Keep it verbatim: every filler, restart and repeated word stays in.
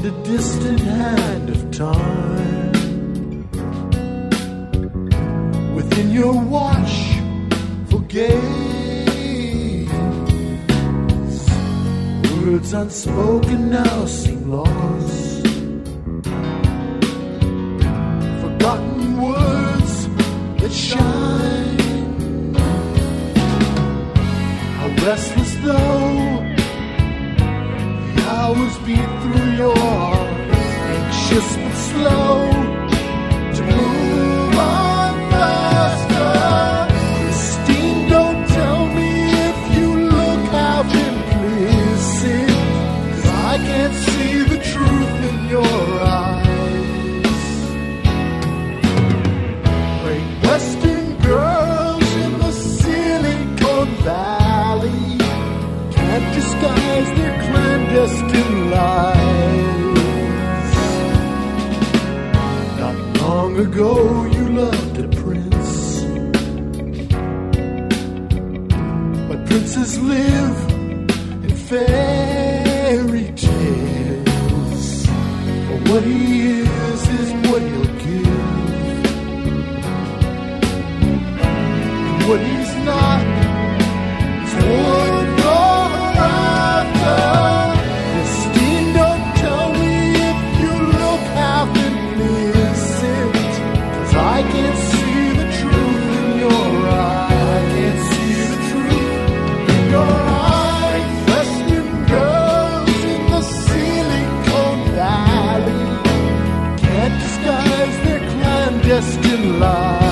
a distant hand of time. Within your watchful gaze, words unspoken now seem lost. Forgotten words that shine. How restless though the hours beat through your heart, anxious but slow to move on faster. Christine, don't tell me if you look half implicit, 'cause I can't see the truth in your eyes. Great Western girls in the Silicon Valley can't disguise their clandestine lives. Not long ago you loved a prince, but princes live in fairy tales. For what he is is what he'll give, and what he's not is what you're after. Christine, don't tell me if you look half implicit, 'cause I can't see the truth in your eyes. I can't see the truth in your eyes. Western girls in the Silicon Valley can't disguise their clandestine lives.